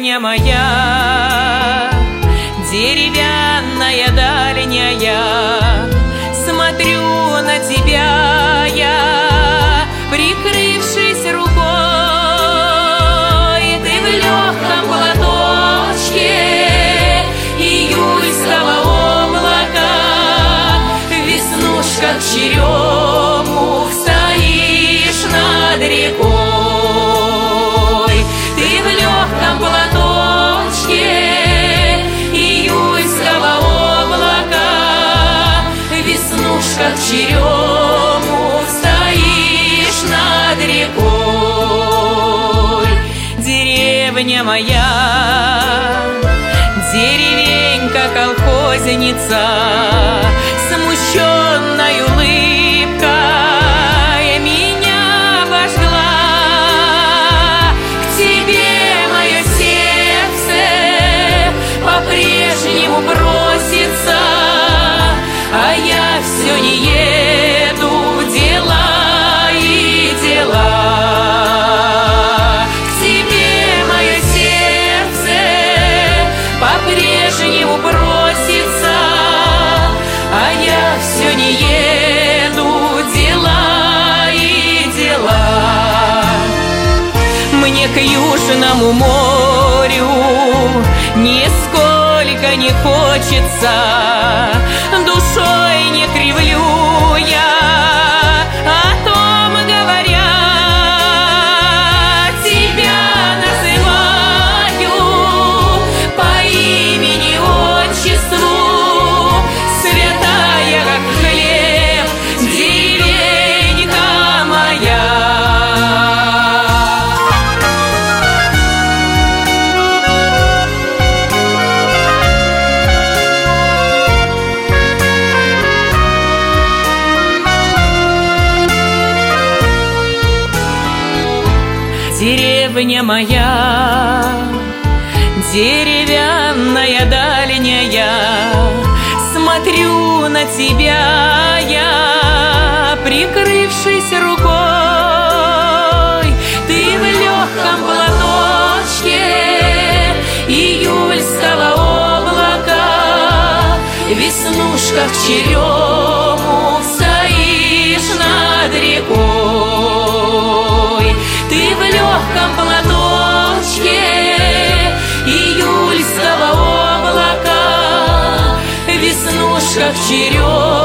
Деревня моя, деревянная дальняя, смотрю на тебя я, прикрывшись рукой. Ты в легком платочке июльского облака, в веснушках черемух стоишь над рекой. Ты в легком платочке июльского облака, в веснушках черемух стоишь над рекой. Деревня моя, деревенька колхозница, смущенной улыбкой меня обожгла. К тебе мое сердце по-прежнему просится, а я все не еду в дела и дела. К тебе мое сердце по-прежнему просится, а я все не еду в дела и дела. Мне к Южному морю нисколько не хочется, душой не кривлю я, о том говоря, тебя называю по имени отчеству, святая как хлеб, деревенька моя. Деревня моя, деревянная дальняя, смотрю на тебя я, прикрывшись рукой. Ты в легком платочке июльского облака, в веснушках черемух стоишь над рекой. Ты в легком платочке июльского облака, в веснушках черемух